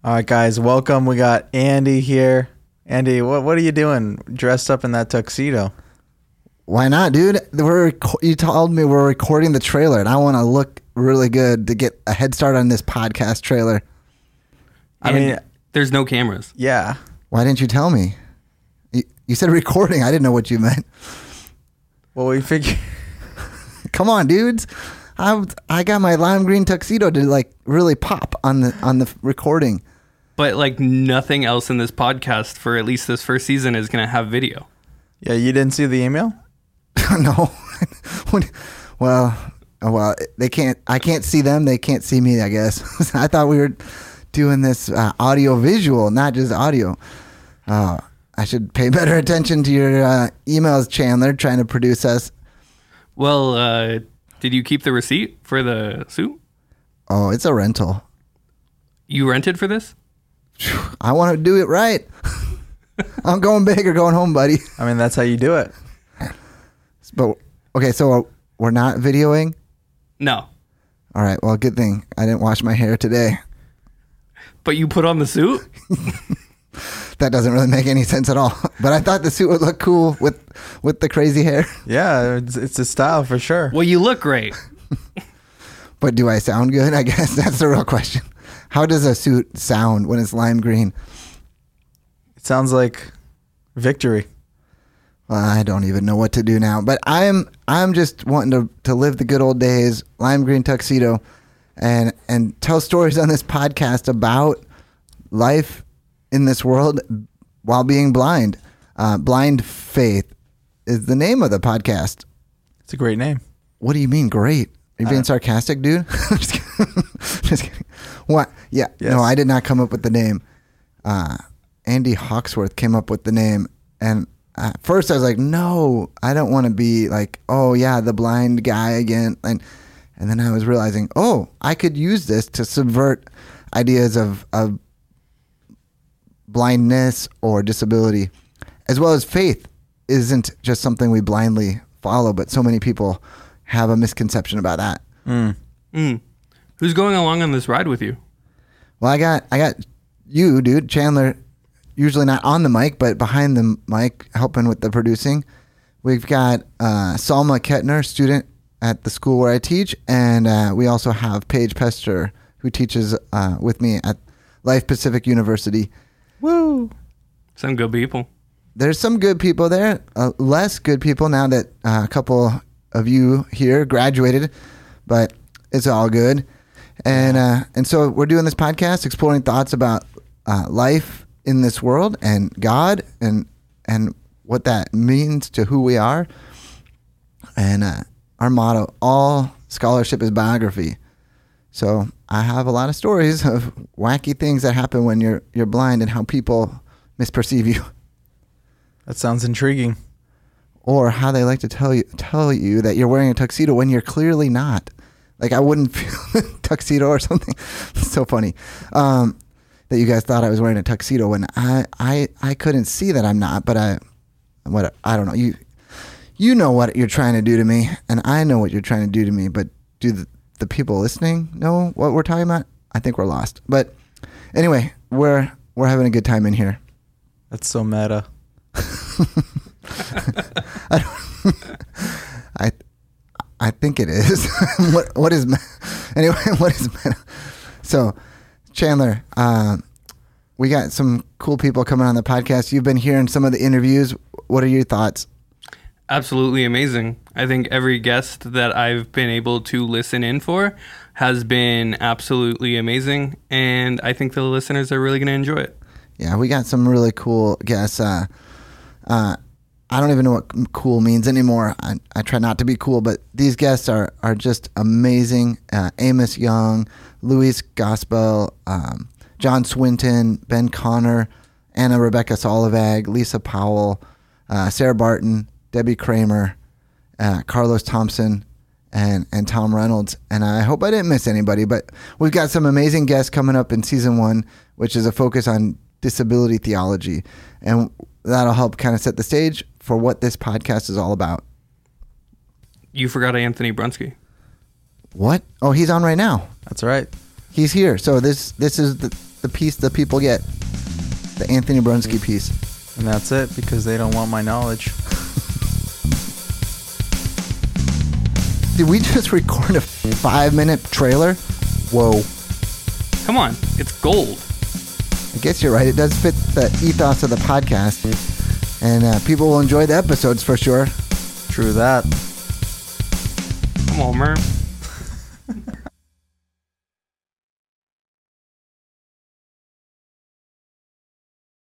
All right, guys, welcome. We got Andy here. Andy, what are you doing dressed up in that tuxedo? Why not, dude? You told me we're recording the trailer, and I want to look really good to get a head start on this podcast trailer. I mean, there's no cameras. Yeah. Why didn't you tell me? You said recording. I didn't know what you meant. Well, we figured. Come on, dudes. I got my lime green tuxedo to like really pop on the recording. But like nothing else in this podcast for at least this first season is going to have video. Yeah, you didn't see the email? No. Well, they can't. I can't see them. They can't see me, I guess. I thought we were doing this audio visual, not just audio. I should pay better attention to your emails, Chandler, trying to produce us. Well, did you keep the receipt for the suit? Oh, it's a rental. You rented for this? I want to do it right. I'm going big or going home, buddy. I mean, that's how you do it. But okay, so we're not videoing? No. All right, well, good thing I didn't wash my hair today. But you put on the suit? That doesn't really make any sense at all. But I thought the suit would look cool with the crazy hair. Yeah, it's a style for sure. Well, you look great. But do I sound good? I guess that's the real question. How does a suit sound when it's lime green? It sounds like victory. Well, I don't even know what to do now. But I'm just wanting to live the good old days, lime green tuxedo, and tell stories on this podcast about life in this world while being blind. Blind Faith is the name of the podcast. It's a great name. What do you mean great? Are you being sarcastic, dude? Just kidding. Just kidding. What? Yeah. Yes. No, I did not come up with the name. Andy Hawksworth came up with the name. And at first I was like, no, I don't want to be like, oh yeah, the blind guy again. And then I was realizing, oh, I could use this to subvert ideas of blindness or disability, as well as faith isn't just something we blindly follow, but so many people have a misconception about that. Who's going along on this ride with you? Well, I got you, dude, Chandler, usually not on the mic, but behind the mic, helping with the producing. We've got Salma Kettner, student at the school where I teach, and we also have Paige Pester, who teaches with me at Life Pacific University. Woo! Some good people. There's some good people there, less good people now that a couple of you here graduated, but it's all good. And so we're doing this podcast, exploring thoughts about life in this world and God and what that means to who we are. And our motto, all scholarship is biography. So I have a lot of stories of wacky things that happen when you're blind and how people misperceive you. That sounds intriguing. Or how they like to tell you that you're wearing a tuxedo when you're clearly not. Like I wouldn't feel a tuxedo or something. It's so funny that you guys thought I was wearing a tuxedo when I couldn't see that I'm not. But I don't know. You know what you're trying to do to me, and I know what you're trying to do to me. But do the people listening know what we're talking about? I think we're lost. But anyway, we're having a good time in here. That's so meta. I think it is. What is anyway? What is meta? So, Chandler, we got some cool people coming on the podcast. You've been hearing some of the interviews. What are your thoughts? Absolutely amazing. I think every guest that I've been able to listen in for has been absolutely amazing, and I think the listeners are really going to enjoy it. Yeah, we got some really cool guests. I don't even know what cool means anymore. I try not to be cool, but these guests are just amazing. Amos Young, Luis Gospel, John Swinton, Ben Connor, Anna Rebecca Solovag, Lisa Powell, Sarah Barton, Debbie Kramer, Carlos Thompson, and Tom Reynolds. And I hope I didn't miss anybody, but we've got some amazing guests coming up in season 1, which is a focus on disability theology. And that'll help kind of set the stage for what this podcast is all about. You forgot Anthony Brunsky. What? Oh, he's on right now. That's right. He's here. So this is the piece the people get. The Anthony Brunsky piece. And that's it, because they don't want my knowledge. Did we just record a 5-minute trailer? Whoa. Come on, it's gold. I guess you're right. It does fit the ethos of the podcast. And people will enjoy the episodes for sure. True that. Come on, Merv.